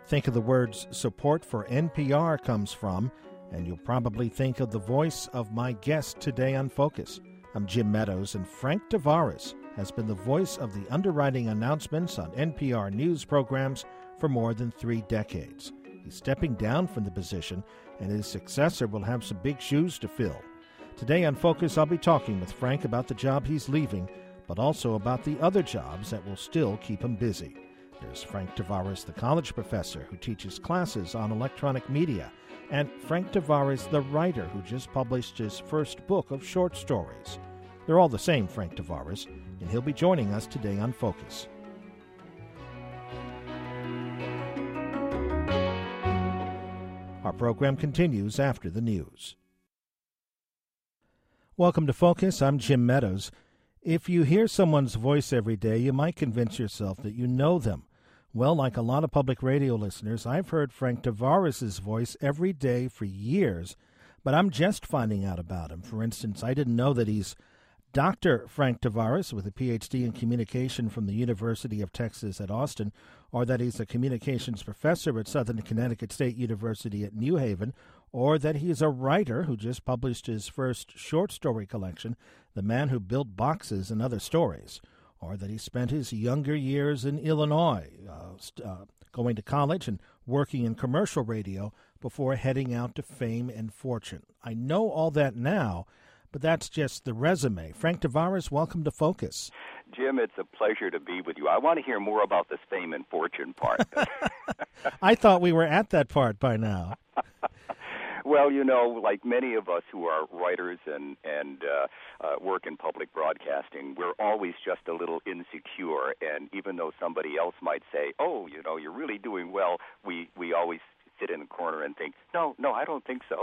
think of the words support for NPR comes from, and you'll probably think of the voice of my guest today on Focus. I'm Jim Meadows, and Frank Tavares has been the voice of the underwriting announcements on NPR news programs for more than 3 decades. He's stepping down from the position, and his successor will have some big shoes to fill. Today on Focus, I'll be talking with Frank about the job he's leaving, but also about the other jobs that will still keep him busy. There's Frank Tavares, the college professor who teaches classes on electronic media, and Frank Tavares, the writer who just published his first book of short stories. They're all the same, Frank Tavares, and he'll be joining us today on Focus. Our program continues after the news. Welcome to Focus. I'm Jim Meadows. If you hear someone's voice every day, you might convince yourself that you know them. Well, like a lot of public radio listeners, I've heard Frank Tavares' voice every day for years, but I'm just finding out about him. For instance, I didn't know that he's Dr. Frank Tavares with a Ph.D. in communication from the University of Texas at Austin, or that he's a communications professor at Southern Connecticut State University at New Haven, or that he's a writer who just published his first short story collection, The Man Who Built Boxes and Other Stories, or that he spent his younger years in Illinois, going to college and working in commercial radio before heading out to fame and fortune. I know all that now, but that's just the resume. Frank Tavares, welcome to Focus. Jim, it's a pleasure to be with you. I want to hear more about this fame and fortune part. I thought we were at that part by now. Well, you know, like many of us who are writers and work in public broadcasting, we're always just a little insecure. And even though somebody else might say, oh, you know, you're really doing well, we always sit in the corner and think, no, I don't think so.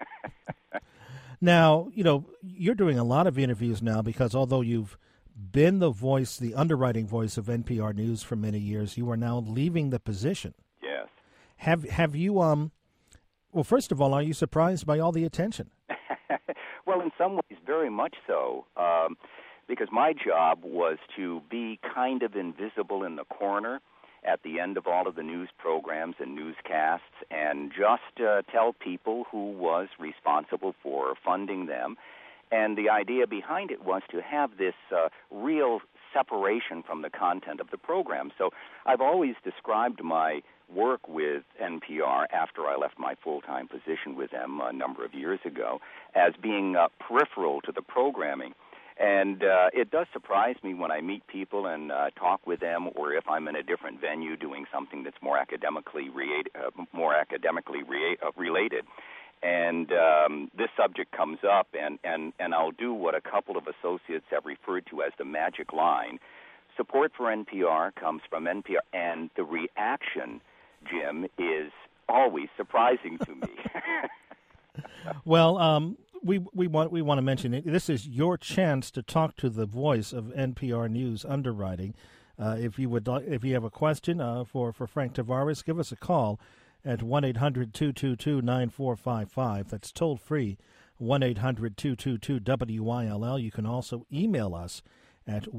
Now, you know, you're doing a lot of interviews now because although you've been the voice, the underwriting voice of NPR News for many years, you are now leaving the position. Yes. Have you, well, first of all, are you surprised by all the attention? Well, in some ways, very much so, because my job was to be kind of invisible in the corner at the end of all of the news programs and newscasts and just tell people who was responsible for funding them. And the idea behind it was to have this real separation from the content of the program. So I've always described my work with NPR after I left my full-time position with them a number of years ago as being peripheral to the programming. And it does surprise me when I meet people and talk with them, or if I'm in a different venue doing something that's more academically related. And this subject comes up, and I'll do what a couple of associates have referred to as the magic line. Support for NPR comes from NPR, and the reaction, Jim, is always surprising to me. Well, we want to mention it. This is your chance to talk to the voice of NPR News underwriting. If you have a question for Frank Tavares, give us a call at 1-800-222-9455. That's toll free, 1-800-222-WILL. You can also email us at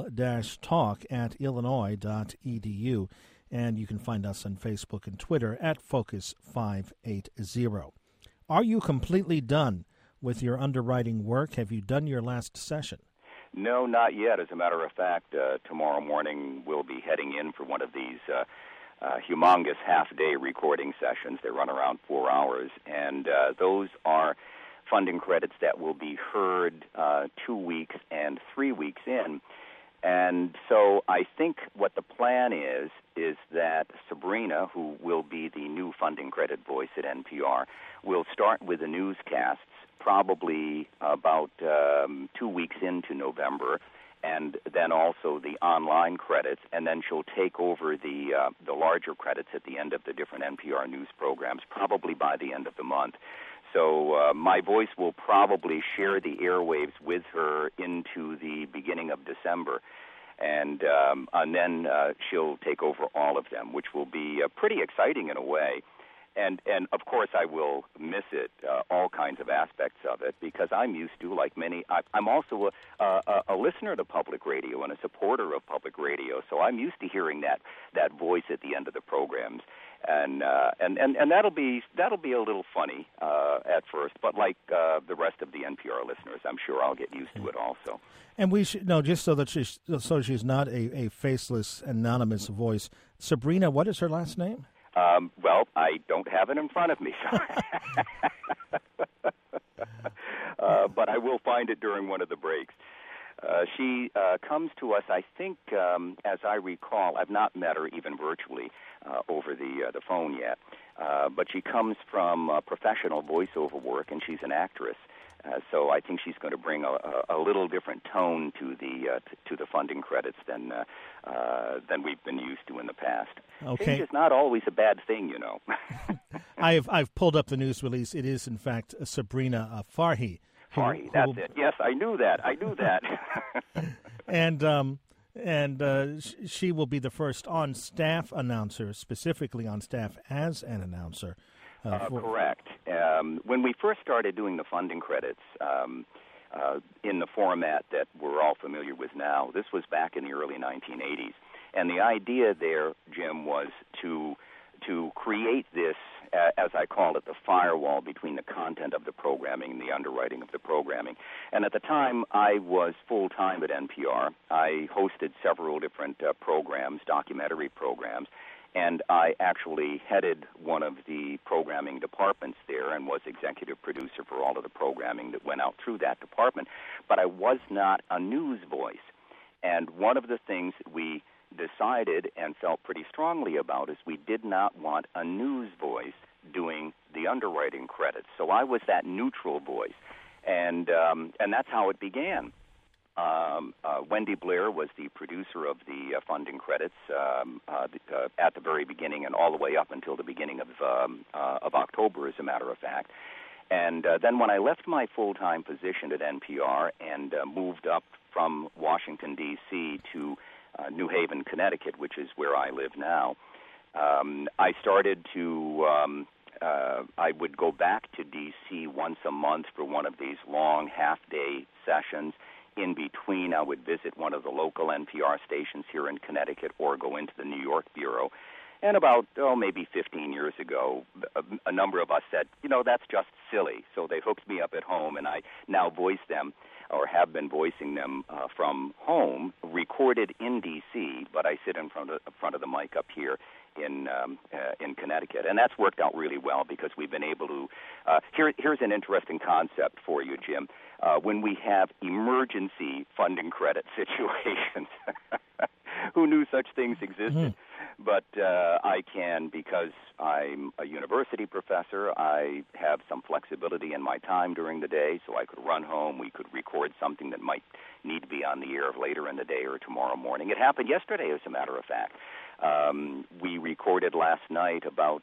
will-talk@illinois.edu, and you can find us on Facebook and Twitter at Focus580. Are you completely done with your underwriting work? Have you done your last session? No, not yet. As a matter of fact, tomorrow morning we'll be heading in for one of these humongous half-day recording sessions. They run around 4 hours, and those are funding credits that will be heard 2 weeks and 3 weeks in. And so I think what the plan is that Sabrina, who will be the new funding credit voice at NPR, will start with the newscasts probably about 2 weeks into November, and then also the online credits, and then she'll take over the larger credits at the end of the different NPR news programs, probably by the end of the month. So my voice will probably share the airwaves with her into the beginning of December, and then she'll take over all of them, which will be pretty exciting in a way. And of course I will miss it, all kinds of aspects of it, because I'm used to, like many, I'm also a listener to public radio and a supporter of public radio, so I'm used to hearing that voice at the end of the programs. And that'll be a little funny at first, but like the rest of the NPR listeners, I'm sure I'll get used to it also. And we should know, just so that she's not a faceless, anonymous voice. Sabrina, what is her last name? Well, I don't have it in front of me, so but I will find it during one of the breaks. She comes to us, I think, as I recall, I've not met her even virtually over the phone yet, but she comes from professional voiceover work, and she's an actress. So I think she's going to bring a little different tone to the funding credits than we've been used to in the past. Okay. Change is not always a bad thing, you know. I've pulled up the news release. It is in fact Sabrina Farhi. Farhi, that's it. Yes, I knew that. And she will be the first on-staff announcer, specifically on staff as an announcer. Correct. When we first started doing the funding credits in the format that we're all familiar with now, this was back in the early 1980s. And the idea there, Jim, was to create this, as I call it, the firewall between the content of the programming and the underwriting of the programming. And at the time, I was full-time at NPR. I hosted several different programs, documentary programs, and I actually headed one of the programming departments there and was executive producer for all of the programming that went out through that department. But I was not a news voice. And one of the things that we decided and felt pretty strongly about is we did not want a news voice doing the underwriting credits. So I was that neutral voice. And that's how it began. Wendy Blair was the producer of the funding credits at the very beginning and all the way up until the beginning of October, as a matter of fact. And then when I left my full-time position at NPR and moved up from Washington, D.C. to New Haven, Connecticut, which is where I live now, I started to I would go back to D.C. once a month for one of these long half-day sessions. In between, I would visit one of the local NPR stations here in Connecticut or go into the New York bureau. And about, maybe 15 years ago, a number of us said, that's just silly. So they hooked me up at home, and I now voice them, or have been voicing them from home, recorded in D.C., but I sit in front of the mic up here in Connecticut. And that's worked out really well because we've been able to here's an interesting concept for you, Jim. When we have emergency funding credit situations, who knew such things existed? Mm-hmm. But I can, because I'm a university professor, I have some flexibility in my time during the day, so I could run home. We could record something that might need to be on the air later in the day or tomorrow morning. It happened yesterday, as a matter of fact. We recorded last night about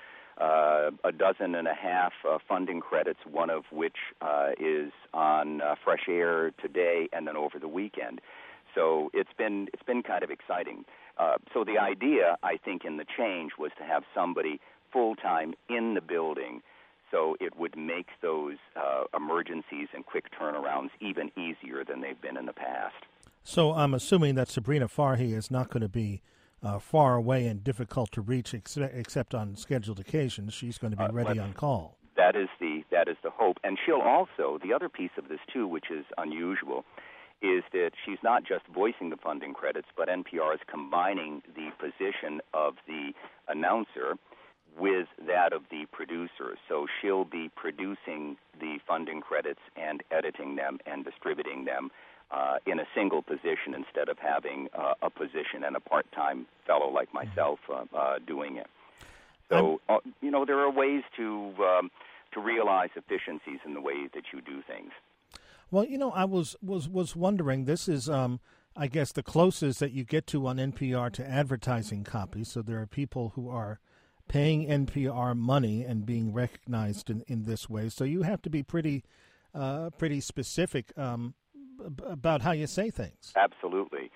a dozen and a half funding credits, one of which is on Fresh Air today and then over the weekend. So it's been kind of exciting. So the idea, I think, in the change was to have somebody full-time in the building, so it would make those emergencies and quick turnarounds even easier than they've been in the past. So I'm assuming that Sabrina Farhi is not going to be far away and difficult to reach except on scheduled occasions. She's going to be ready on call. That is the hope. And she'll also, the other piece of this, too, which is unusual, is that she's not just voicing the funding credits, but NPR is combining the position of the announcer with that of the producer. So she'll be producing the funding credits and editing them and distributing them in a single position instead of having a position and a part-time fellow like myself doing it. So, there are ways to realize efficiencies in the way that you do things. Well, I was wondering, this is, I guess, the closest that you get to on NPR to advertising copies. So there are people who are paying NPR money and being recognized in this way. So you have to be pretty specific about how you say things. Absolutely.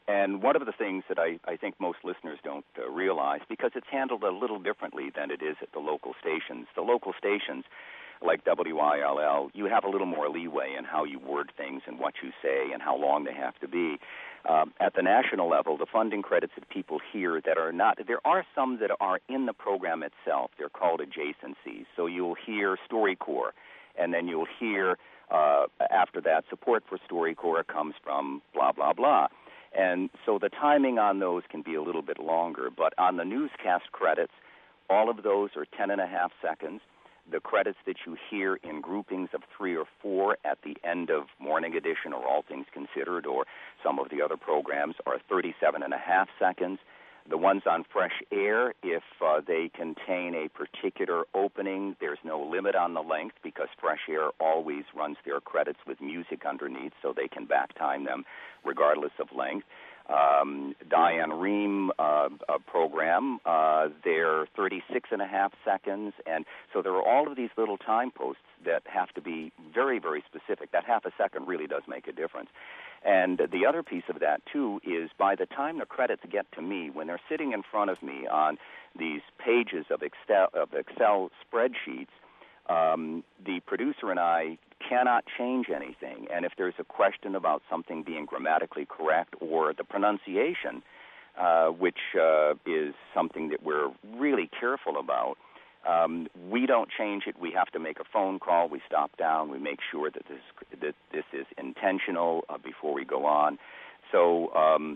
And one of the things that I think most listeners don't realize, because it's handled a little differently than it is at the local stations. The local stations, like WILL, you have a little more leeway in how you word things and what you say and how long they have to be. At the national level, the funding credits that people hear that are not, there are some that are in the program itself. They're called adjacencies. So you'll hear StoryCorps, and then you'll hear, after that, support for StoryCorps comes from blah, blah, blah. And so the timing on those can be a little bit longer. But on the newscast credits, all of those are 10.5 seconds. The credits that you hear in groupings of 3 or 4 at the end of Morning Edition or All Things Considered or some of the other programs are 37.5 seconds. The ones on Fresh Air, if they contain a particular opening, there's no limit on the length because Fresh Air always runs their credits with music underneath so they can back time them regardless of length. Diane Rehm program, they're 36.5 seconds, and so there are all of these little time posts that have to be very, very specific. That half a second really does make a difference. And the other piece of that, too, is by the time the credits get to me, when they're sitting in front of me on these pages of Excel spreadsheets, the producer and I cannot change anything. And if there's a question about something being grammatically correct or the pronunciation, which is something that we're really careful about, we don't change it. We have to make a phone call. We stop down. We make sure that this is intentional before we go on. So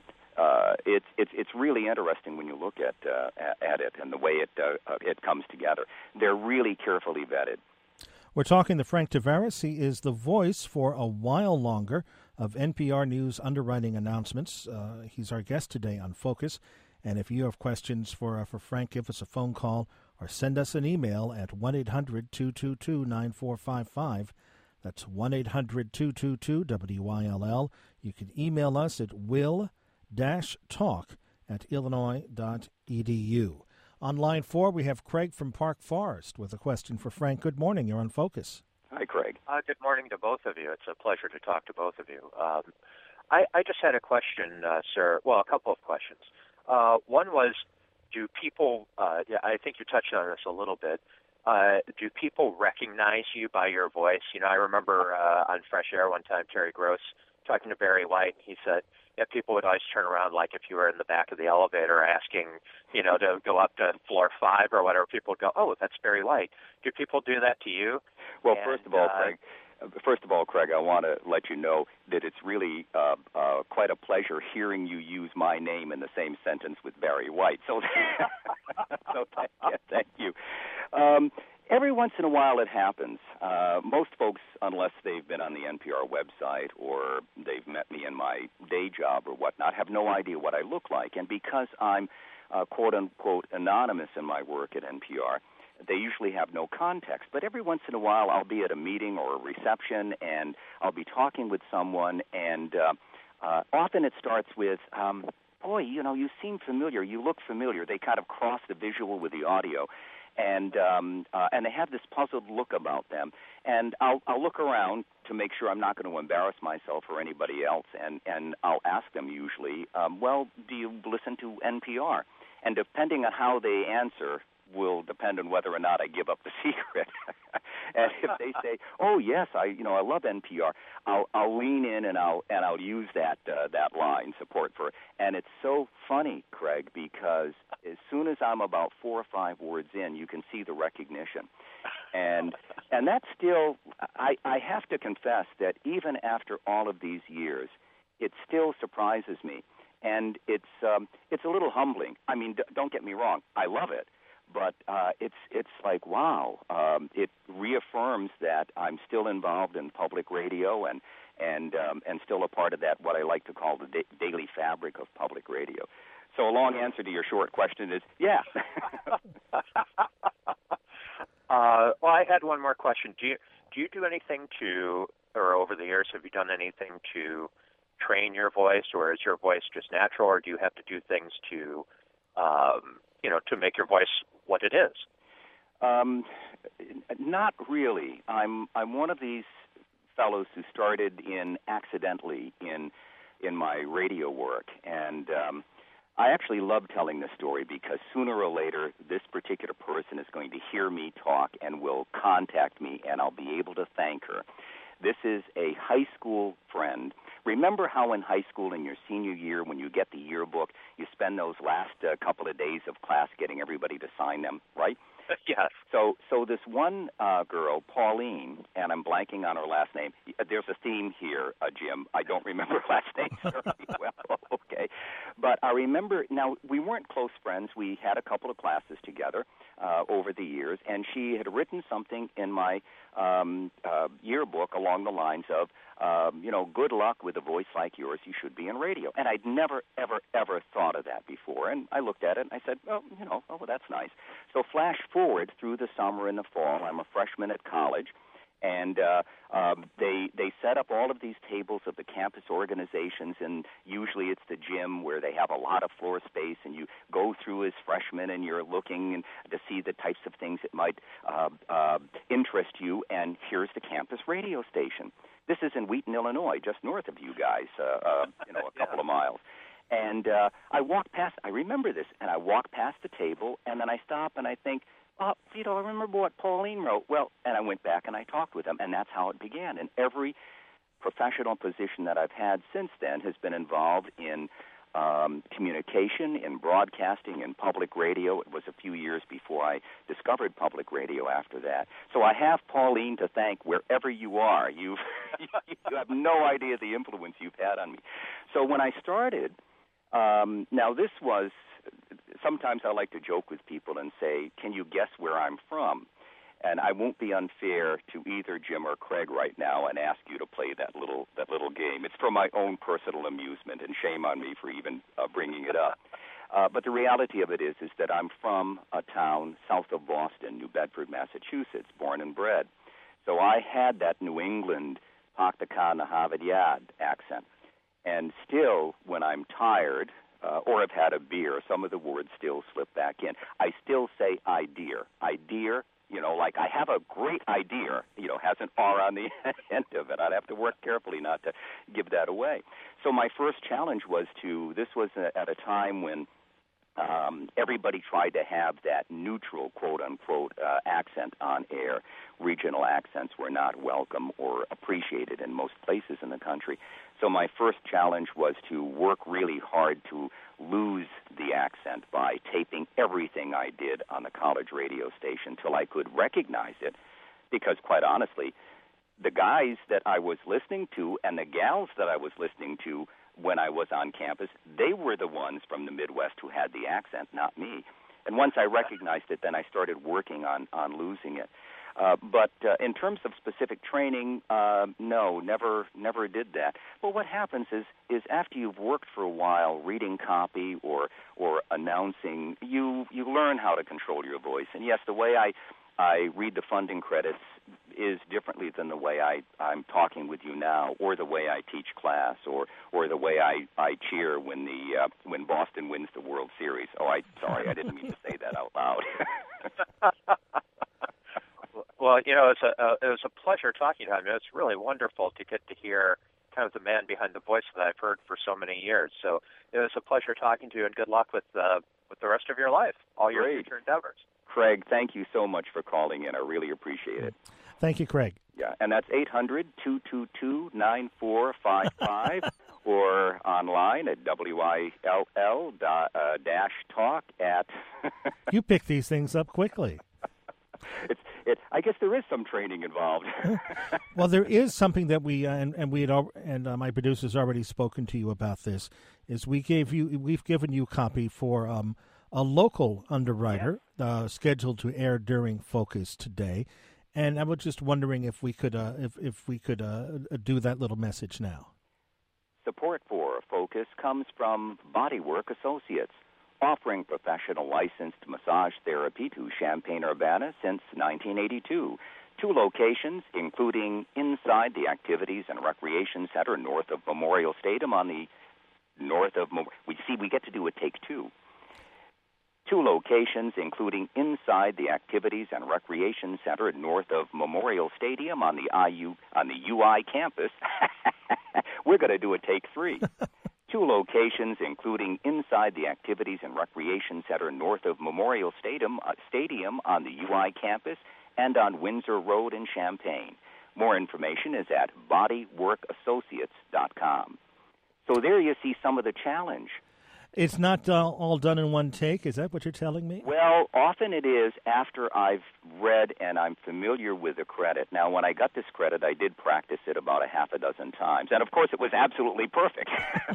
it's really interesting when you look at it and the way it comes together. They're really carefully vetted. We're talking to Frank Tavares. He is the voice for a while longer of NPR News underwriting announcements. He's our guest today on Focus. And if you have questions for Frank, give us a phone call or send us an email at 1-800-222-9455. That's 1-800-222-WILL. You can email us at will-talk@illinois.edu. On line 4, we have Craig from Park Forest with a question for Frank. Good morning. You're on Focus. Hi, Craig. Good morning to both of you. It's a pleasure to talk to both of you. I just had a question, sir. Well, a couple of questions. One was, do people, I think you touched on this a little bit, do people recognize you by your voice? You know, I remember on Fresh Air one time, Terry Gross talking to Barry White, he said, yeah, people would always turn around like if you were in the back of the elevator asking, you know, to go up to floor 5 or whatever, people would go, oh, that's Barry White. Do people do that to you? Well, first of all, Craig, I want to let you know that it's really quite a pleasure hearing you use my name in the same sentence with Barry White. So, thank you. Every once in a while it happens. Most folks, unless they've been on the NPR website or they've met me in my day job or whatnot, have no idea what I look like. And because I'm quote-unquote anonymous in my work at NPR, they usually have no context. But every once in a while I'll be at a meeting or a reception and I'll be talking with someone, and often it starts with, boy, you know, you seem familiar, you look familiar. They kind of cross the visual with the audio. And they have this puzzled look about them. And I'll look around to make sure I'm not going to embarrass myself or anybody else, and I'll ask them usually, well, do you listen to NPR? And depending on how they answer will depend on whether or not I give up the secret. And if they say, "Oh yes, I love NPR," I'll lean in and I'll use that line, support for. And it's so funny, Craig, because as soon as I'm about 4 or 5 words in, you can see the recognition. And that's still, I have to confess that even after all of these years, it still surprises me, and it's a little humbling. I mean, don't get me wrong, I love it. But it's like, wow, it reaffirms that I'm still involved in public radio and still a part of that, what I like to call the daily fabric of public radio. So a long answer to your short question is, yeah. Well, I had one more question. Do you do anything or over the years, have you done anything to train your voice, or is your voice just natural, or do you have to do things to make your voice what it is? Not really. I'm one of these fellows who started accidentally in in my radio work. And I actually love telling this story because sooner or later this particular person is going to hear me talk and will contact me, and I'll be able to thank her. This is a high school friend. Remember how in high school in your senior year when you get the yearbook, you spend those last couple of days of class getting everybody to sign them, right? Yes. So this one girl, Pauline, and I'm blanking on her last name. There's a theme here, Jim. I don't remember her last name very well. Okay. But I remember, now, we weren't close friends. We had a couple of classes together over the years, and she had written something in my yearbook along the lines of, good luck with a voice like yours. You should be in radio. And I'd never, ever, ever thought of that before. And I looked at it and I said, well, that's nice. So flash forward through the summer and the fall. I'm a freshman at college. And they set up all of these tables of the campus organizations, and usually it's the gym where they have a lot of floor space, and you go through as freshmen and you're looking to see the types of things that might interest you, and here's the campus radio station. This is in Wheaton, Illinois, just north of you guys, a couple of miles. And I walked past, I remember this, and I walked past the table, and then I stop and I think, I remember what Pauline wrote. Well, and I went back and I talked with them, and that's how it began. And every professional position that I've had since then has been involved in communication, in broadcasting, in public radio. It was a few years before I discovered public radio after that. So I have Pauline to thank wherever you are. You have no idea the influence you've had on me. So when I started, now this was, sometimes I like to joke with people and say, can you guess where I'm from? And I won't be unfair to either Jim or Craig right now and ask you to play that little game. It's for my own personal amusement, and shame on me for even bringing it up. But the reality of it is that I'm from a town south of Boston, New Bedford, Massachusetts, born and bred. So I had that New England Paktakan Nahavidyad accent. And still, when I'm tired or have had a beer, some of the words still slip back in. I still say idea. Idea, like I have a great idea, has an R on the end of it. I'd have to work carefully not to give that away. So my first challenge was this was at a time when everybody tried to have that neutral, quote-unquote, accent on air. Regional accents were not welcome or appreciated in most places in the country. So my first challenge was to work really hard to lose the accent by taping everything I did on the college radio station till I could recognize it, because quite honestly, the guys that I was listening to and the gals that I was listening to when I was on campus, they were the ones from the Midwest who had the accent, not me. And once I recognized it, then I started working on losing it. But in terms of specific training, no, never did that. But what happens is after you've worked for a while reading copy or announcing, you learn how to control your voice. And yes, the way I read the funding credits is differently than the way I'm talking with you now, or the way I teach class, or the way I cheer when Boston wins the World Series. Sorry, I didn't mean to say that out loud. Well, it was a pleasure talking to you. It's really wonderful to get to hear kind of the man behind the voice that I've heard for so many years. So it was a pleasure talking to you, and good luck with the rest of your life, all your future endeavors. Craig, thank you so much for calling in. I really appreciate it. Thank you, Craig. Yeah, and that's 800-222-9455 or online at WILL-talk at... You pick these things up quickly. I guess there is some training involved. Well, there is something that we my producer's already spoken to you about. This is we've given you a copy for a local underwriter scheduled to air during Focus today, and I was just wondering if we could do that little message now. Support for Focus comes from Bodywork Associates, offering professional licensed massage therapy to Champaign-Urbana since 1982. 2 locations, including inside the Activities and Recreation Center north of Memorial Stadium we get to do a take 2. 2 locations, including inside the Activities and Recreation Center north of Memorial Stadium on the UI campus, We're going to do a take 3. 2 locations, including inside the Activities and Recreation Center north of Memorial Stadium on the UI campus and on Windsor Road in Champaign. More information is at bodyworkassociates.com. So there you see some of the challenge. It's not all done in one take. Is that what you're telling me? Well, often it is after I've read and I'm familiar with the credit. Now, when I got this credit, I did practice it about a half a dozen times. And, of course, it was absolutely perfect.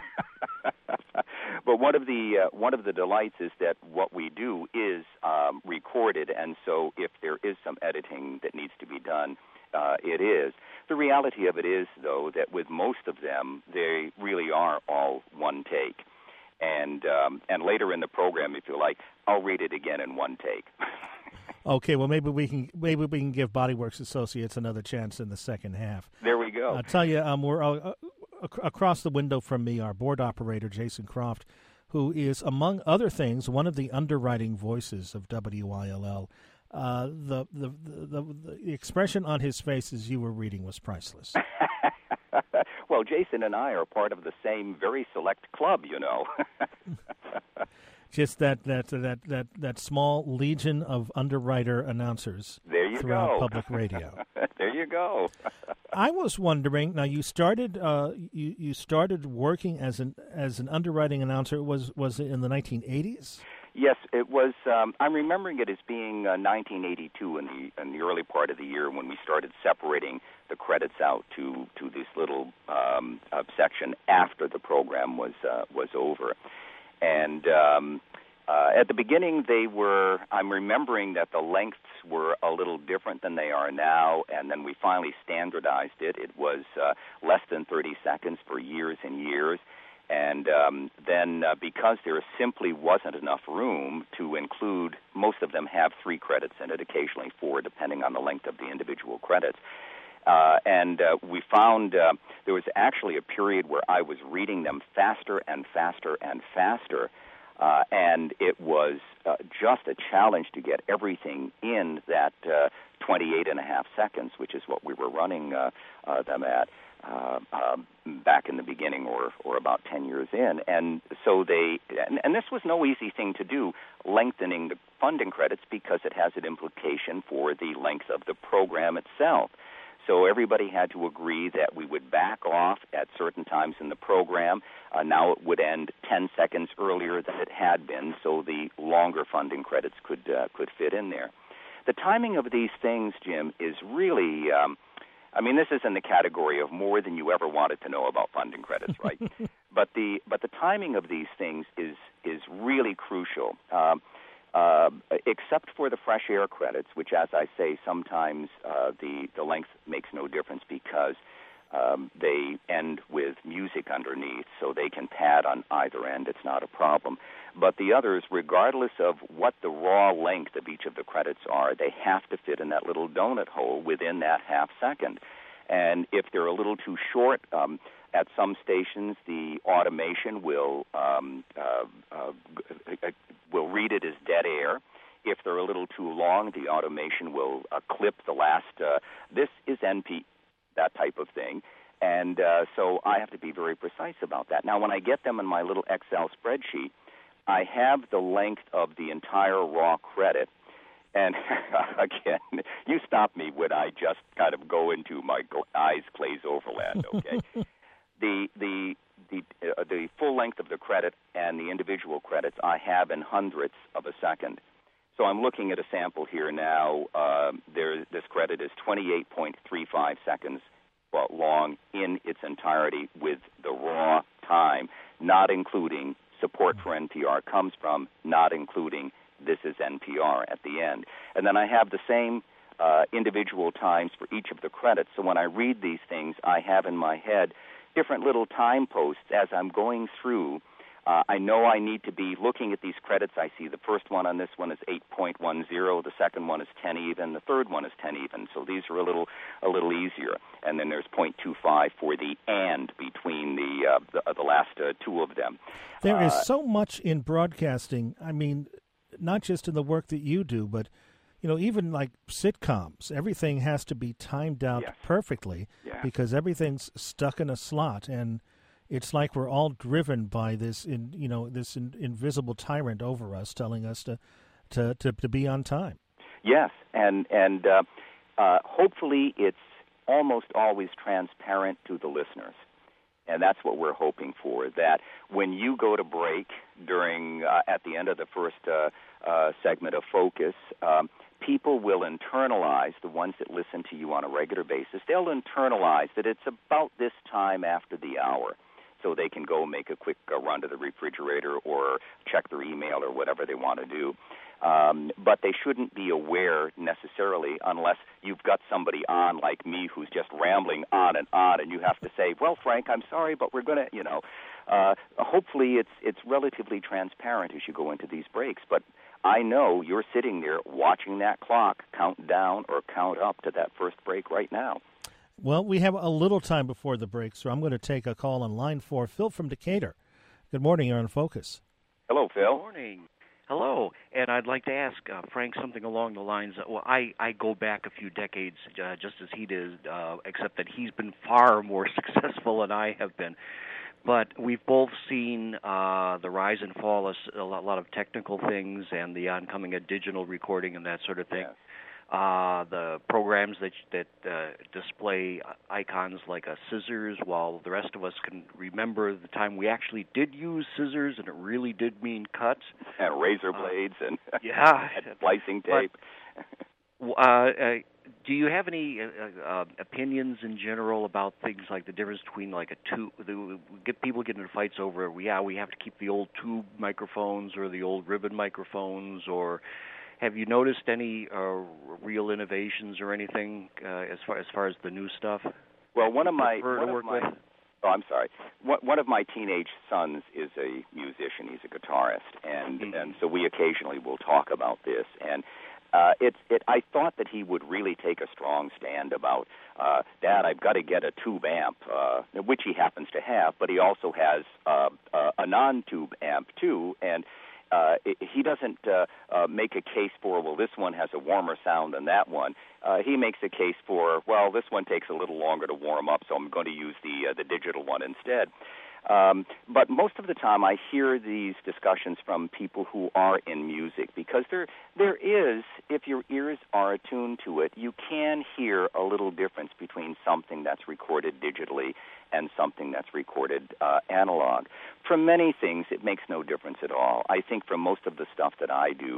But one of the delights is that what we do is recorded, and so if there is some editing that needs to be done, it is. The reality of it is, though, that with most of them, they really are all one take. And later in the program, if you like, I'll read it again in one take. Okay, well maybe we can give Bodyworks Associates another chance in the second half. There we go. I'll tell you, we're across the window from me, our board operator Jason Croft, who is, among other things, one of the underwriting voices of WILL. The expression on his face as you were reading was priceless. Well, Jason and I are part of the same very select club, you know. Just that small legion of underwriter announcers throughout public radio. There you go. I was wondering. Now, you started you started working as an underwriting announcer. Was it in the 1980s? Yes, it was. I'm remembering it as being 1982 in the early part of the year when we started separating the credits out to this little section after the program was over. And at the beginning, I'm remembering that the lengths were a little different than they are now, and then we finally standardized it. It was less than 30 seconds for years and years. And then because there simply wasn't enough room to include, most of them have 3 credits in it, occasionally 4, depending on the length of the individual credits. And we found there was actually a period where I was reading them faster and faster and faster, and it was just a challenge to get everything in that 28 and a half seconds, which is what we were running them at. Back in the beginning or about 10 years in. And so and this was no easy thing to do, lengthening the funding credits, because it has an implication for the length of the program itself. So everybody had to agree that we would back off at certain times in the program. Now it would end 10 seconds earlier than it had been, so the longer funding credits could fit in there. The timing of these things, Jim, is really... this is in the category of more than you ever wanted to know about funding credits, right? But the timing of these things is really crucial, except for the fresh air credits, which, as I say, sometimes the length makes no difference because they end with music underneath, so they can pad on either end. It's not a problem. But the others, regardless of what the raw length of each of the credits are, they have to fit in that little donut hole within that half second. And if they're a little too short, at some stations the automation will read it as dead air. If they're a little too long, the automation will clip the last, this is NP, that type of thing. And so I have to be very precise about that. Now, when I get them in my little Excel spreadsheet, I have the length of the entire raw credit. And again, you stop me when I just kind of go into my eyes glaze over land, okay? The full length of the credit and the individual credits I have in hundredths of a second. So I'm looking at a sample here now. This credit is 28.35 seconds long in its entirety with the raw time, not including support for NPR comes from, not including this is NPR at the end. And then I have the same individual times for each of the credits. So when I read these things, I have in my head different little time posts as I'm going through. I know I need to be looking at these credits. I see the first one on this one is 8.10, the second one is 10 even, the third one is 10 even. So these are a little easier. And then there's 0.25 for the and between the last two of them. There is so much in broadcasting. I mean, not just in the work that you do, but even like sitcoms, everything has to be timed out perfectly because everything's stuck in a slot, and it's like we're all driven by this invisible tyrant over us telling us to be on time. Yes, and hopefully it's almost always transparent to the listeners. And that's what we're hoping for, that when you go to break during at the end of the first segment of Focus, people will internalize, the ones that listen to you on a regular basis, they'll internalize that it's about this time after the hour, so they can go make a quick run to the refrigerator or check their email or whatever they want to do. But they shouldn't be aware necessarily unless you've got somebody on like me who's just rambling on, and you have to say, well, Frank, I'm sorry, but we're going to, hopefully it's relatively transparent as you go into these breaks. But I know you're sitting there watching that clock count down or count up to that first break right now. Well, we have a little time before the break, so I'm going to take a call on line 4. Phil from Decatur. Good morning. You're on Focus. Hello, Phil. Good morning. Hello, and I'd like to ask Frank something along the lines of, I go back a few decades just as he did, except that he's been far more successful than I have been. But we've both seen the rise and fall of a lot of technical things and the oncoming of digital recording and that sort of thing. Yes. The programs that display icons like a scissors, while the rest of us can remember the time we actually did use scissors and it really did mean cut. And razor blades and, and splicing tape. Do you have any opinions in general about things like the difference between like a tube? People get into fights over, we have to keep the old tube microphones or the old ribbon microphones, or have you noticed any real innovations or anything as far as the new stuff? Well, one of my teenage sons is a musician. He's a guitarist, and so we occasionally will talk about this. And I thought that he would really take a strong stand about, Dad, I've got to get a tube amp, which he happens to have, but he also has a non-tube amp too, and he doesn't make a case for, well, this one has a warmer sound than that one. He makes a case for, well, this one takes a little longer to warm up, so I'm going to use the digital one instead. But most of the time I hear these discussions from people who are in music, because there is, if your ears are attuned to it, you can hear a little difference between something that's recorded digitally and something that's recorded analog. For many things, it makes no difference at all. I think for most of the stuff that I do,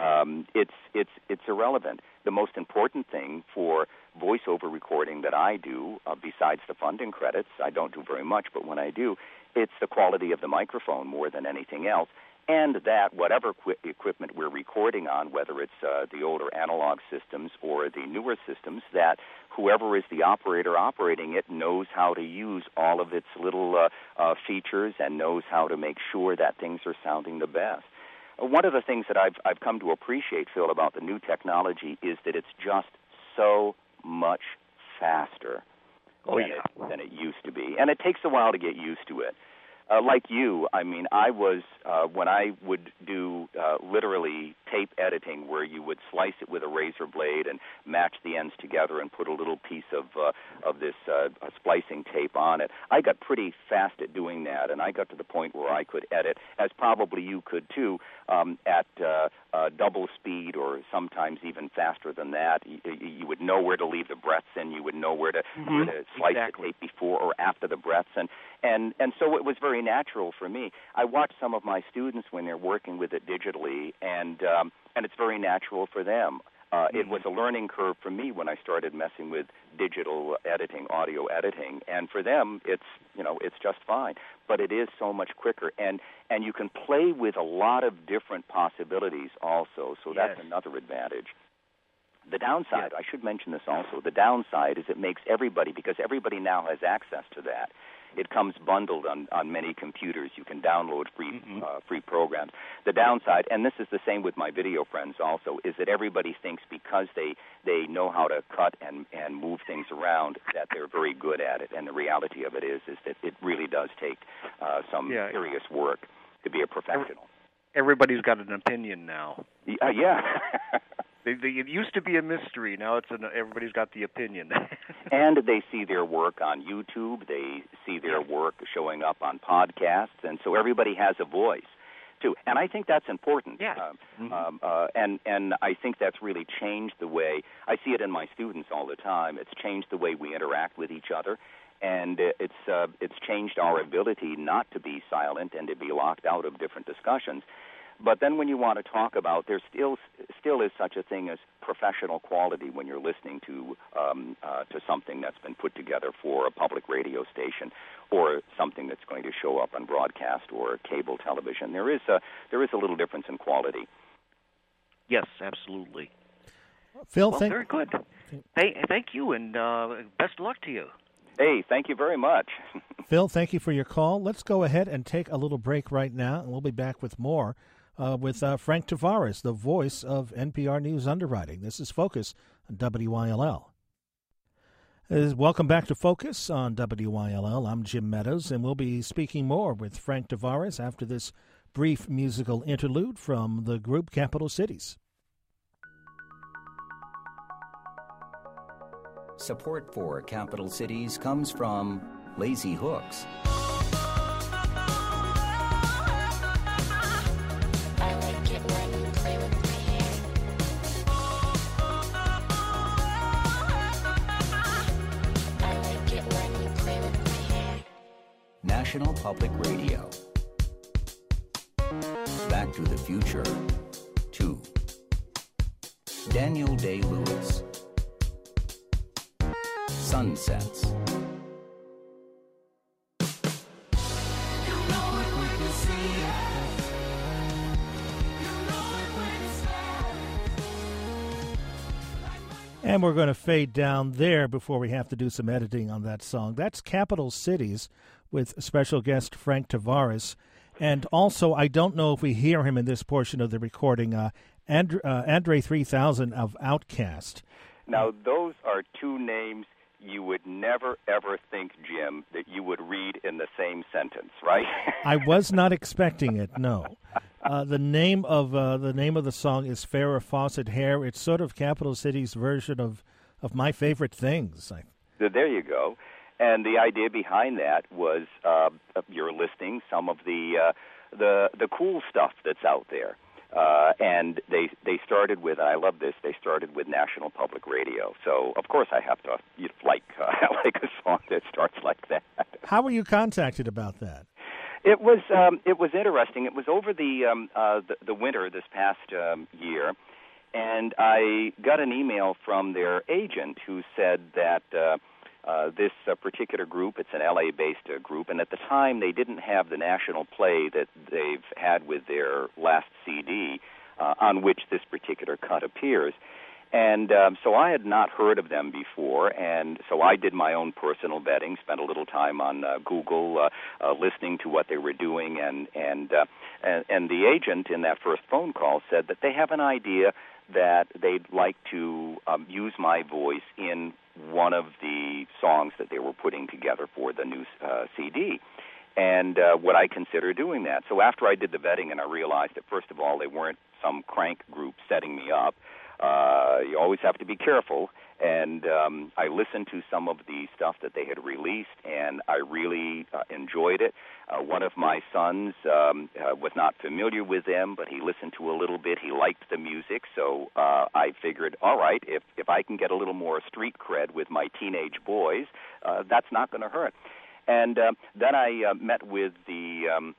it's irrelevant. The most important thing for voiceover recording that I do, besides the funding credits, I don't do very much, but when I do, it's the quality of the microphone more than anything else, and that whatever equipment we're recording on, whether it's the older analog systems or the newer systems, that whoever is the operator operating it knows how to use all of its little features and knows how to make sure that things are sounding the best. One of the things that I've come to appreciate, Phil, about the new technology is that it's just so much faster than it used to be. And it takes a while to get used to it. Like you, I mean, I was, when I would do literally tape editing where you would slice it with a razor blade and match the ends together and put a little piece of this splicing tape on it, I got pretty fast at doing that, and I got to the point where I could edit, as probably you could too, at double speed or sometimes even faster than that. You would know where to leave the breaths in. You would know where to slice the tape before or after the breaths, and so it was very natural for me. I watch some of my students when they're working with it digitally, and it's very natural for them. It was a learning curve for me when I started messing with digital editing, audio editing, and for them, it's just fine. But it is so much quicker, and you can play with a lot of different possibilities also. So that's another advantage. The downside, I should mention this also, the downside is it makes everybody, because everybody now has access to that. It comes bundled on many computers. You can download free programs. The downside, and this is the same with my video friends also, is that everybody thinks because they know how to cut and move things around that they're very good at it. And the reality of it is that it really does take some serious work to be a professional. Everybody's got an opinion now. Yeah. It used to be a mystery. Now everybody's got the opinion. And they see their work on YouTube. They see their work showing up on podcasts, and so everybody has a voice too. And I think that's important. Yeah. And I think that's really changed the way I see it in my students all the time. It's changed the way we interact with each other. And it's changed our ability not to be silent and to be locked out of different discussions. But then when you want to talk about, there still is such a thing as professional quality when you're listening to something that's been put together for a public radio station or something that's going to show up on broadcast or cable television. There is a little difference in quality. Yes, absolutely. Phil, well, very good. Thank you, and best of luck to you. Hey, thank you very much. Phil, thank you for your call. Let's go ahead and take a little break right now, and we'll be back with more with Frank Tavares, the voice of NPR News Underwriting. This is Focus on WYLL. Welcome back to Focus on WYLL. I'm Jim Meadows, and we'll be speaking more with Frank Tavares after this brief musical interlude from the group Capital Cities. Support for Capital Cities comes from Lazy Hooks. I like it when you play with my hair. I like it when you play with my hair. National Public Radio. Back to the Future 2. Daniel Day-Lewis. Sunsets. And we're going to fade down there before we have to do some editing on that song. That's Capital Cities with special guest Frank Tavares. And also, I don't know if we hear him in this portion of the recording, Andre 3000 of Outkast. Now, those are two names you would never, ever think, Jim, that you would read in the same sentence, right? I was not expecting it, no. The name of the song is Farrah Fawcett Hair. It's sort of Capital City's version of My Favorite Things. There you go. And the idea behind that was you're listing some of the cool stuff that's out there. And they started with, and I love this, they started with National Public Radio. So, of course, I have to like a song that starts like that. How were you contacted about that? It was interesting. It was over the winter this past year, and I got an email from their agent who said that this particular group, it's an LA-based group, and at the time they didn't have the national play that they've had with their last CD on which this particular cut appears. And so I had not heard of them before, and so I did my own personal vetting, spent a little time on Google listening to what they were doing, and the agent in that first phone call said that they have an idea that they'd like to use my voice in one of the songs that they were putting together for the new CD. And would I consider doing that? So after I did the vetting and I realized that, first of all, they weren't some crank group setting me up. You always have to be careful. And I listened to some of the stuff that they had released, and I really enjoyed it. One of my sons was not familiar with them, but he listened to a little bit. He liked the music, so I figured, all right, if I can get a little more street cred with my teenage boys, that's not going to hurt. And then I met with the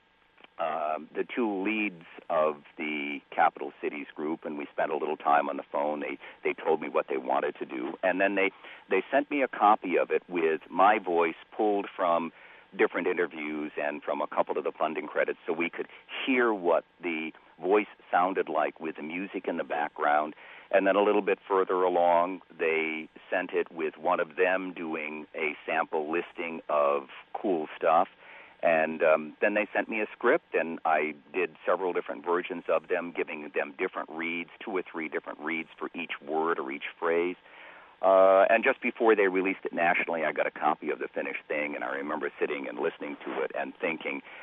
two leads of the Capital Cities group, and we spent a little time on the phone. They told me what they wanted to do, and then they sent me a copy of it with my voice pulled from different interviews and from a couple of the funding credits so we could hear what the voice sounded like with the music in the background. And then a little bit further along, they sent it with one of them doing a sample listing of cool stuff. And then they sent me a script, and I did several different versions of them, giving them different reads, 2 or 3 different reads for each word or each phrase. And just before they released it nationally, I got a copy of the finished thing, and I remember sitting and listening to it and thinking,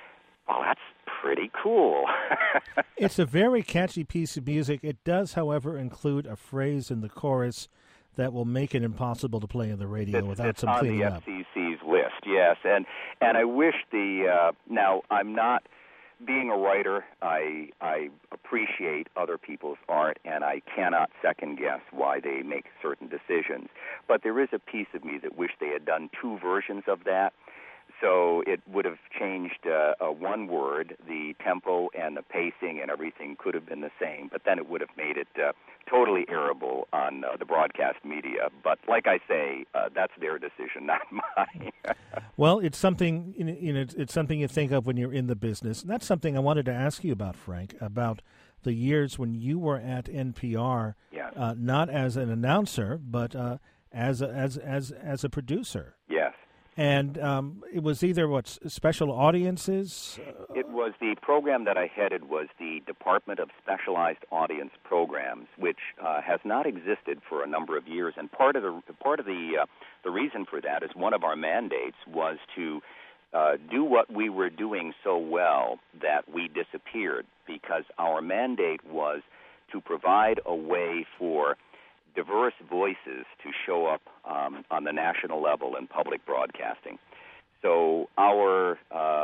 well, that's pretty cool. It's a very catchy piece of music. It does, however, include a phrase in the chorus that will make it impossible to play on the radio without some cleaning up. It's on the FCC's list, yes. And I wish now, I'm not, being a writer, I appreciate other people's art, and I cannot second-guess why they make certain decisions. But there is a piece of me that wish they had done two versions of that. So it would have changed one word, the tempo and the pacing and everything could have been the same, but then it would have made it totally airable on the broadcast media. But like I say, that's their decision, not mine. Well, it's something it's something you think of when you're in the business. And that's something I wanted to ask you about, Frank, about the years when you were at NPR, Yes. Not as an announcer, but as a producer. Yes. And it was either special audiences? It was the program that I headed was the Department of Specialized Audience Programs, which has not existed for a number of years. And part of the reason for that is one of our mandates was to do what we were doing so well that we disappeared, because our mandate was to provide a way for diverse voices to show up on the national level in public broadcasting. So our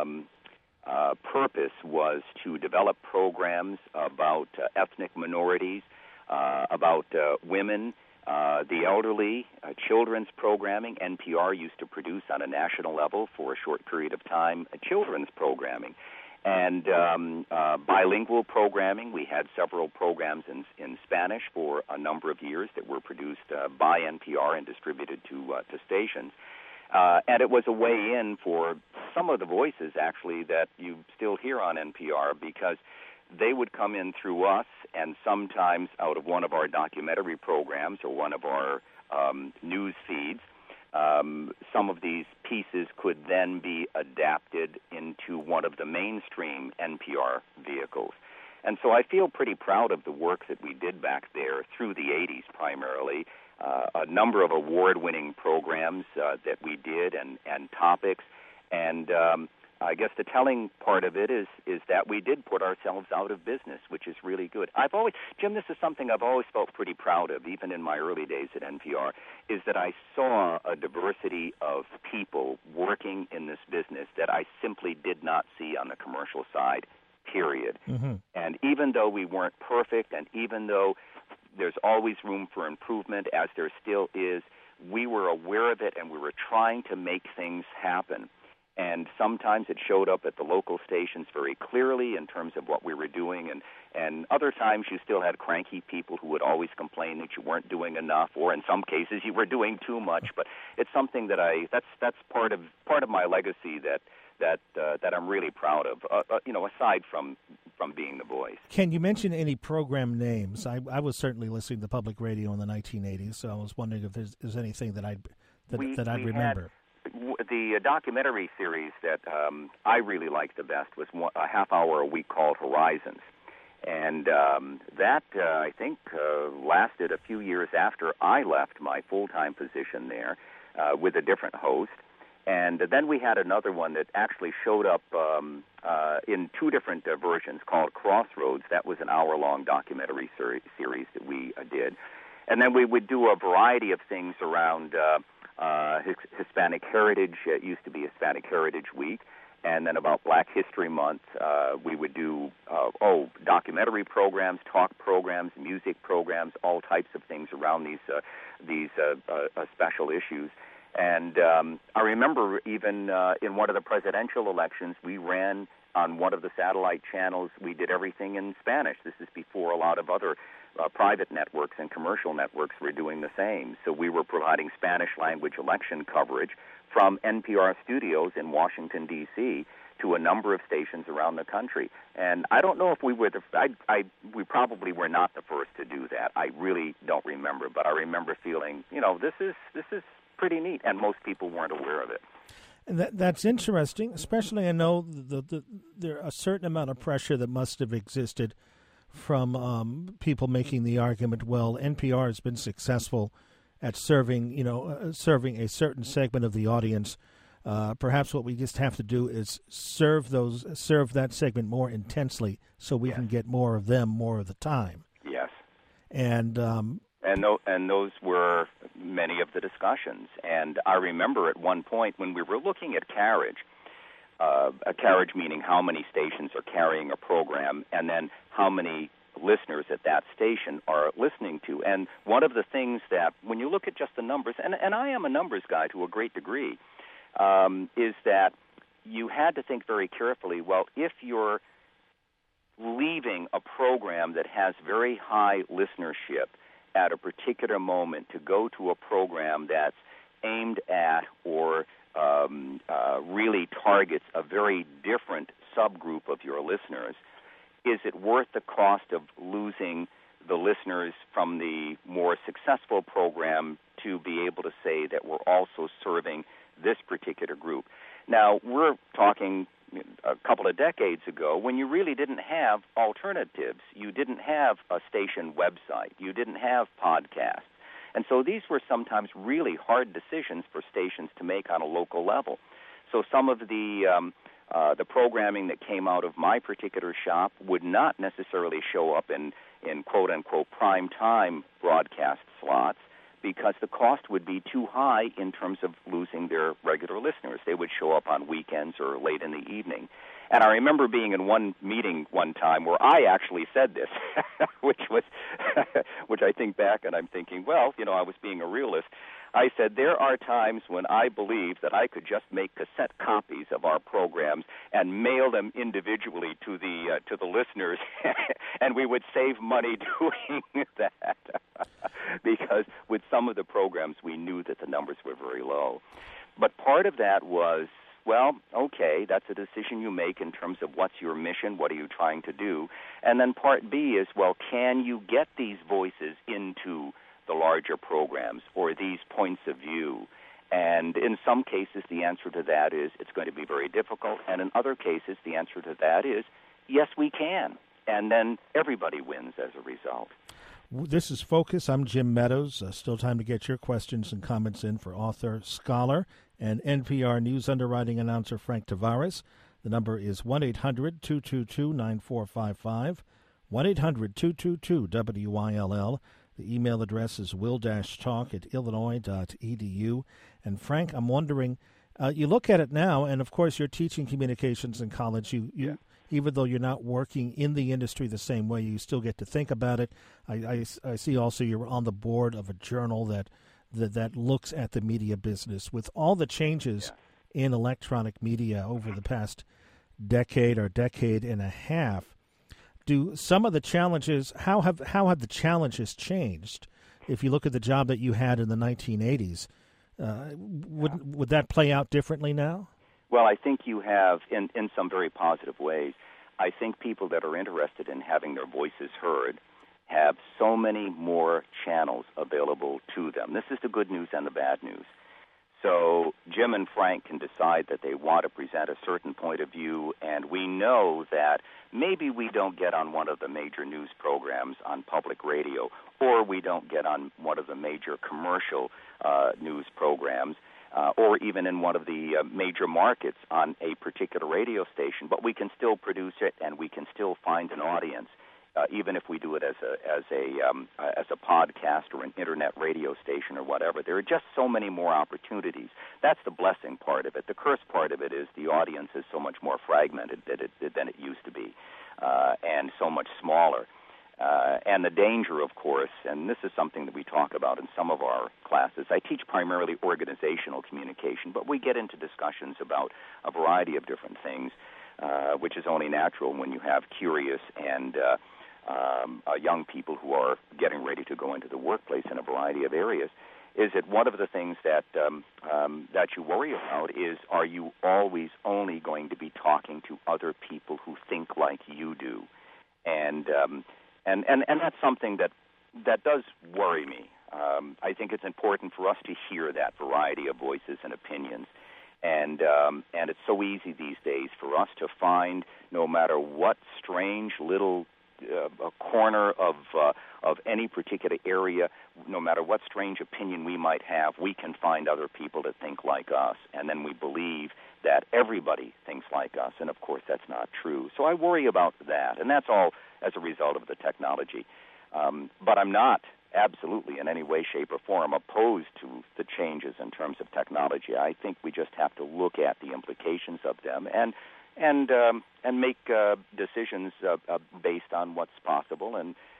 purpose was to develop programs about ethnic minorities, about women, the elderly, children's programming. NPR used to produce on a national level for a short period of time children's programming. And bilingual programming. We had several programs in Spanish for a number of years that were produced by NPR and distributed to stations. And it was a way in for some of the voices, actually, that you still hear on NPR, because they would come in through us, and sometimes out of one of our documentary programs or one of our news feeds. Some of these pieces could then be adapted into one of the mainstream NPR vehicles. And so I feel pretty proud of the work that we did back there through the 80s primarily, a number of award-winning programs that we did and topics. And I guess the telling part of it is that we did put ourselves out of business, which is really good. Jim, this is something I've always felt pretty proud of, even in my early days at NPR, is that I saw a diversity of people working in this business that I simply did not see on the commercial side, period. Mm-hmm. And even though we weren't perfect, and even though there's always room for improvement, as there still is, we were aware of it, and we were trying to make things happen. And sometimes it showed up at the local stations very clearly in terms of what we were doing, and other times you still had cranky people who would always complain that you weren't doing enough, or in some cases you were doing too much. But it's something that that's part of my legacy that I'm really proud of. Aside from being the voice. Can you mention any program names? I was certainly listening to public radio in the 1980s, so I was wondering if there's anything that I'd remember. The documentary series that I really liked the best was a half hour a week called Horizons. And that, I think, lasted a few years after I left my full-time position there with a different host. And then we had another one that actually showed up in two different versions called Crossroads. That was an hour-long documentary series that we did. And then we would do a variety of things around Hispanic Heritage. It used to be Hispanic Heritage Week. And then about Black History Month, we would do documentary programs, talk programs, music programs, all types of things around these special issues. And I remember even in one of the presidential elections, we ran on one of the satellite channels. We did everything in Spanish. This is before a lot of other private networks and commercial networks were doing the same. So we were providing Spanish-language election coverage from NPR studios in Washington, D.C., to a number of stations around the country. And I don't know if we were we probably were not the first to do that. I really don't remember, but I remember feeling, this is pretty neat, and most people weren't aware of it. And that's interesting, especially I know there a certain amount of pressure that must have existed from people making the argument, well, NPR has been successful at serving a certain segment of the audience Perhaps what we just have to do is serve that segment more intensely, so we can get more of them more of the time. Yes. And those were many of the discussions. And I remember at one point when we were looking at carriage, a carriage meaning how many stations are carrying a program, and then how many listeners at that station are listening to. And one of the things that, when you look at just the numbers, and I am a numbers guy to a great degree, is that you had to think very carefully, well, if you're leaving a program that has very high listenership at a particular moment to go to a program that's aimed at or really targets a very different subgroup of your listeners, is it worth the cost of losing the listeners from the more successful program to be able to say that we're also serving this particular group? Now, we're talking a couple of decades ago when you really didn't have alternatives. You didn't have a station website. You didn't have podcasts. And so these were sometimes really hard decisions for stations to make on a local level. So some of the programming that came out of my particular shop would not necessarily show up in quote-unquote prime time broadcast slots because the cost would be too high in terms of losing their regular listeners. They would show up on weekends or late in the evening. And I remember being in one meeting one time where I actually said this, which I think back and I'm thinking, well, I was being a realist. I said, there are times when I believe that I could just make cassette copies of our programs and mail them individually to the listeners, and we would save money doing that. Because with some of the programs, we knew that the numbers were very low. But part of that was, well, okay, that's a decision you make in terms of what's your mission, what are you trying to do. And then part B is, well, can you get these voices into the larger programs or these points of view? And in some cases, the answer to that is it's going to be very difficult. And in other cases, the answer to that is, yes, we can. And then everybody wins as a result. This is Focus. I'm Jim Meadows. Still time to get your questions and comments in for author, scholar, and NPR News underwriting announcer Frank Tavares. The number is 1-800-222-9455, 1-800-222-WILL. The email address is will-talk@illinois.edu. And Frank, I'm wondering, you look at it now, and of course you're teaching communications in college. You even though you're not working in the industry the same way, you still get to think about it. I see also you're on the board of a journal that looks at the media business. With all the changes in electronic media over the past decade or decade and a half, do some of the challenges, how have the challenges changed? If you look at the job that you had in the 1980s, would that play out differently now? Well, I think you have, in some very positive ways. I think people that are interested in having their voices heard have so many more channels available to them. This is the good news and the bad news. So Jim and Frank can decide that they want to present a certain point of view, and we know that maybe we don't get on one of the major news programs on public radio, or we don't get on one of the major commercial news programs, or even in one of the major markets on a particular radio station, but we can still produce it and we can still find an audience, even if we do it as a podcast or an internet radio station or whatever. There are just so many more opportunities. That's the blessing part of it. The curse part of it is the audience is so much more fragmented than it used to be, and so much smaller. And the danger, of course, and this is something that we talk about in some of our classes. I teach primarily organizational communication, but we get into discussions about a variety of different things, which is only natural when you have curious and young people who are getting ready to go into the workplace in a variety of areas. Is that one of the things that you worry about is, are you always only going to be talking to other people who think like you do? And that's something that does worry me. I think it's important for us to hear that variety of voices and opinions. And it's so easy these days for us to find, no matter what strange little a corner of any particular area, no matter what strange opinion we might have, we can find other people that think like us, and then we believe that everybody thinks like us, and of course that's not true. So I worry about that, and that's all as a result of the technology. But I'm not absolutely in any way, shape, or form opposed to the changes in terms of technology. I think we just have to look at the implications of them and make decisions based on what's possible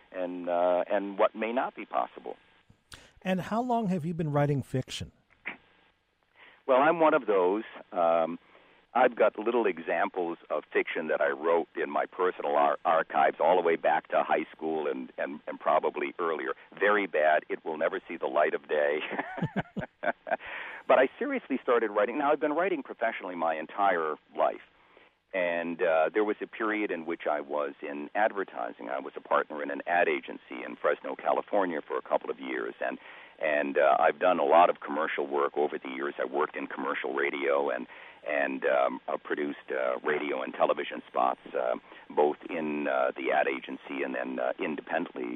and what may not be possible. And how long have you been writing fiction? Well, I'm one of those. I've got little examples of fiction that I wrote in my personal archives all the way back to high school and probably earlier. Very bad. It will never see the light of day. But I seriously started writing. Now, I've been writing professionally my entire life. And there was a period in which I was in advertising. I was a partner in an ad agency in Fresno, California for a couple of years. And I've done a lot of commercial work over the years. I worked in commercial radio and produced radio and television spots, both in the ad agency and then independently.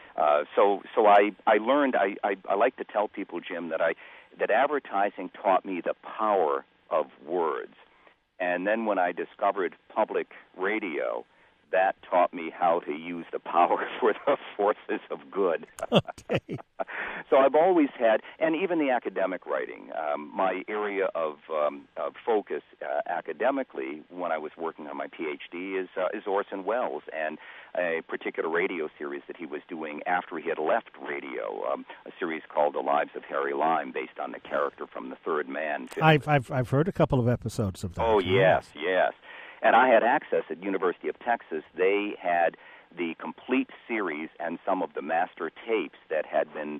So I learned. I like to tell people, Jim, that advertising taught me the power of words. And then when I discovered public radio, that taught me how to use the power for the forces of good. Okay. So I've always had, and even the academic writing, my area of focus academically when I was working on my PhD is Orson Welles and a particular radio series that he was doing after he had left radio, a series called The Lives of Harry Lime, based on the character from The Third Man. I've heard a couple of episodes of that. Oh, yes. And I had access at University of Texas. They had the complete series and some of the master tapes that had been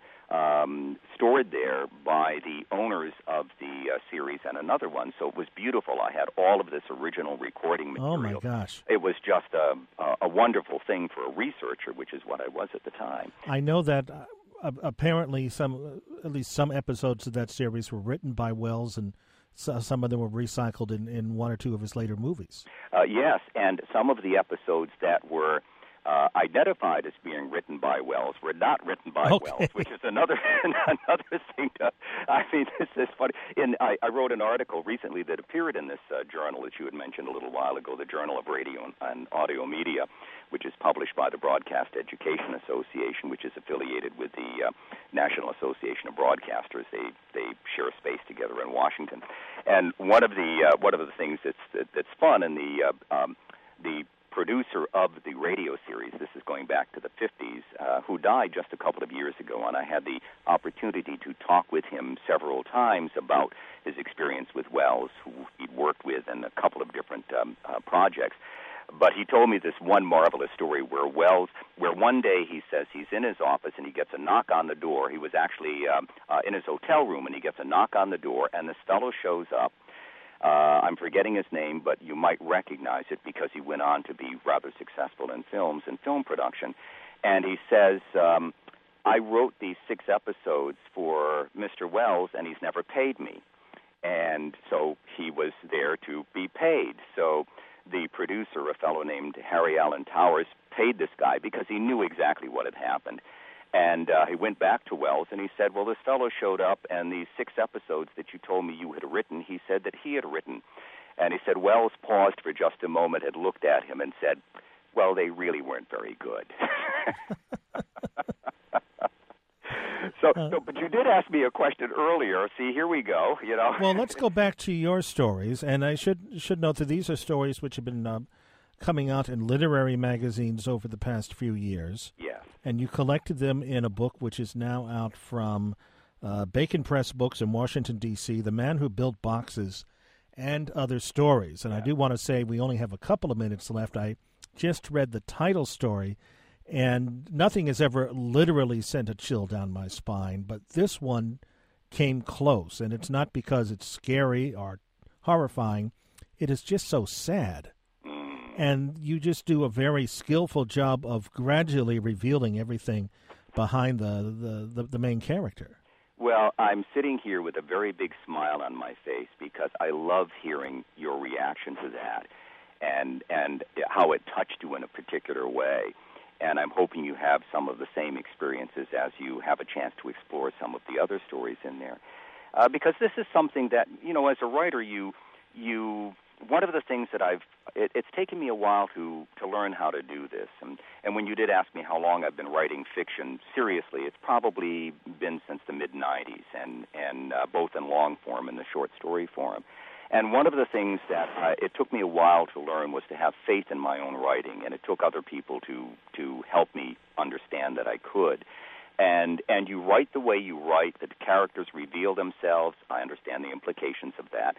stored there by the owners of the series and another one. So it was beautiful. I had all of this original recording material. Oh, my gosh. It was just a wonderful thing for a researcher, which is what I was at the time. I know that apparently at least some episodes of that series were written by Welles, and some of them were recycled in one or two of his later movies. Yes, and some of the episodes that were identified as being written by Welles were not written by Welles, which is another thing. This is funny. I wrote an article recently that appeared in this journal that you had mentioned a little while ago, the Journal of Radio and Audio Media, which is published by the Broadcast Education Association, which is affiliated with the National Association of Broadcasters. They share a space together in Washington. And one of the things that's fun, and the producer of the radio series, this is going back to the 50s, who died just a couple of years ago, and I had the opportunity to talk with him several times about his experience with Welles, who he'd worked with in a couple of different projects. But he told me this one marvelous story where one day he says he's in his office and he gets a knock on the door. He was actually in his hotel room, and he gets a knock on the door, and this fellow shows up. I'm forgetting his name, but you might recognize it because he went on to be rather successful in films and film production. And he says, I wrote these 6 episodes for Mr. Welles, and he's never paid me. And so he was there to be paid. So the producer, a fellow named Harry Allen Towers, paid this guy because he knew exactly what had happened. And he went back to Welles, and he said, well, this fellow showed up, and these 6 episodes that you told me you had written, he said that he had written. And he said Welles paused for just a moment, had looked at him, and said, well, they really weren't very good. But you did ask me a question earlier. See, here we go. Well, let's go back to your stories, and I should note that these are stories which have been coming out in literary magazines over the past few years. Yes. And you collected them in a book which is now out from Bacon Press Books in Washington, D.C., The Man Who Built Boxes and Other Stories. And I do want to say we only have a couple of minutes left. I just read the title story, and nothing has ever literally sent a chill down my spine, but this one came close. And it's not because it's scary or horrifying. It is just so sad. And you just do a very skillful job of gradually revealing everything behind the main character. Well, I'm sitting here with a very big smile on my face because I love hearing your reaction to that and how it touched you in a particular way. and I'm hoping you have some of the same experiences as you have a chance to explore some of the other stories in there. Because this is something that, as a writer, one of the things that it's taken me a while to learn how to do this. And when you did ask me how long I've been writing fiction, seriously, it's probably been since the mid-'90s, and both in long form and the short story form. And one of the things that it took me a while to learn was to have faith in my own writing, and it took other people to help me understand that I could. And you write the way you write, the characters reveal themselves. I understand the implications of that.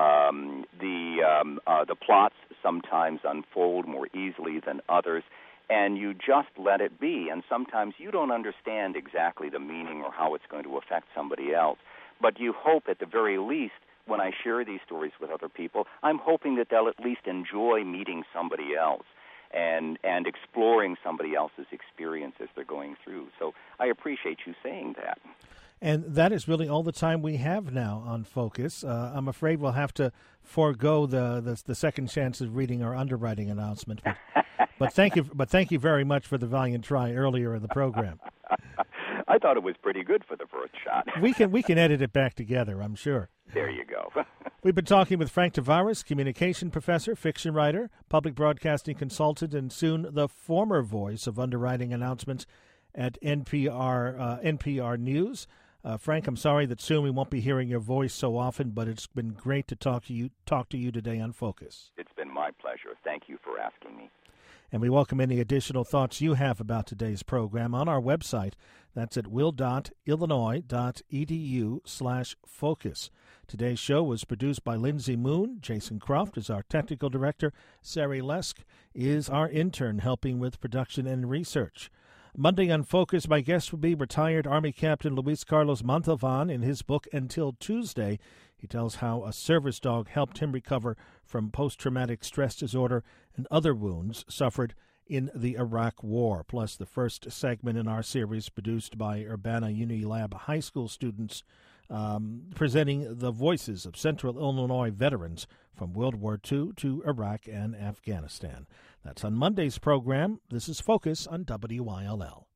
The plots sometimes unfold more easily than others, and you just let it be. And sometimes you don't understand exactly the meaning or how it's going to affect somebody else, but you hope at the very least, when I share these stories with other people, I'm hoping that they'll at least enjoy meeting somebody else and exploring somebody else's experience as they're going through. So I appreciate you saying that. And that is really all the time we have now on Focus. I'm afraid we'll have to forego the second chance of reading our underwriting announcement. But thank you very much for the valiant try earlier in the program. I thought it was pretty good for the first shot. We can edit it back together, I'm sure. There you go. We've been talking with Frank Tavares, communication professor, fiction writer, public broadcasting consultant, and soon the former voice of underwriting announcements at NPR News. Frank, I'm sorry that soon we won't be hearing your voice so often, but it's been great to talk to you today on Focus. It's been my pleasure. Thank you for asking me. And we welcome any additional thoughts you have about today's program on our website. That's at will.illinois.edu/focus. Today's show was produced by Lindsay Moon. Jason Croft is our technical director. Sari Lesk is our intern helping with production and research. Monday on Focus, my guest will be retired Army Captain Luis Carlos Montalvan. In his book, Until Tuesday, he tells how a service dog helped him recover from post-traumatic stress disorder and other wounds suffered in the Iraq War. Plus, the first segment in our series produced by Urbana Unilab high school students presenting the voices of Central Illinois veterans from World War II to Iraq and Afghanistan. That's on Monday's program. This is Focus on WYLL.